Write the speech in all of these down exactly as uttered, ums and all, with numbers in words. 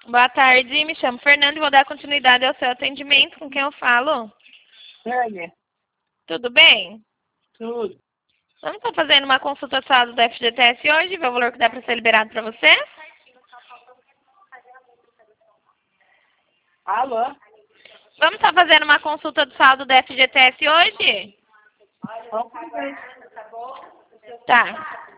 Boa tarde, me chamo Fernanda e vou dar continuidade ao seu atendimento. Com quem eu falo? Olha, Tudo bem? tudo. Vamos estar fazendo uma consulta saldo do F G T S hoje, ver o valor que dá para ser liberado para você? Alô? Vamos estar fazendo uma consulta do saldo do F G T S hoje? Vamos fazer. Tá.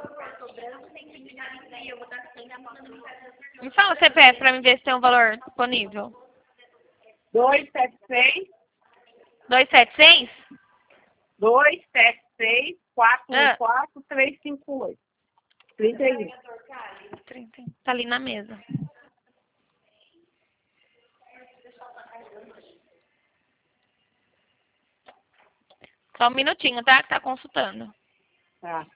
Me fala o C P F para me ver se tem um valor disponível. dois sete seis, dois sete seis? dois sete seis, quatro um Ah. quatro, três cinco oito. trinta e um. Tá ali na mesa. Só um minutinho, tá? Que tá consultando. Tá.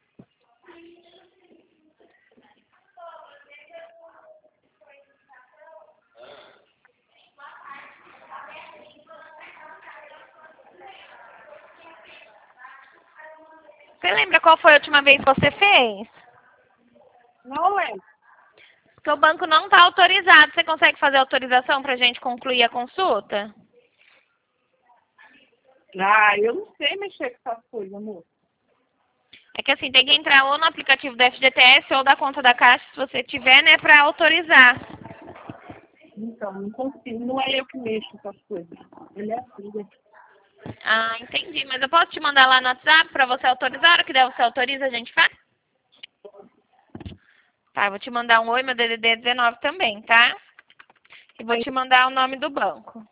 Você lembra qual foi a última vez que você fez? Não lembro. Porque o banco não está autorizado. Você consegue fazer autorização para a gente concluir a consulta? Ah, eu não sei mexer com essas coisas, amor. É que assim, tem que entrar ou no aplicativo do F G T S ou da conta da Caixa, se você tiver, né, para autorizar. Então, não consigo. Não é eu que mexo com essas coisas. Ele é filha. Ah, entendi. Mas eu posso te mandar lá no WhatsApp para você autorizar? A hora que der você autoriza, a gente faz? Tá, eu vou te mandar um oi, meu D D D dezenove também, tá? E vou te mandar o nome do banco.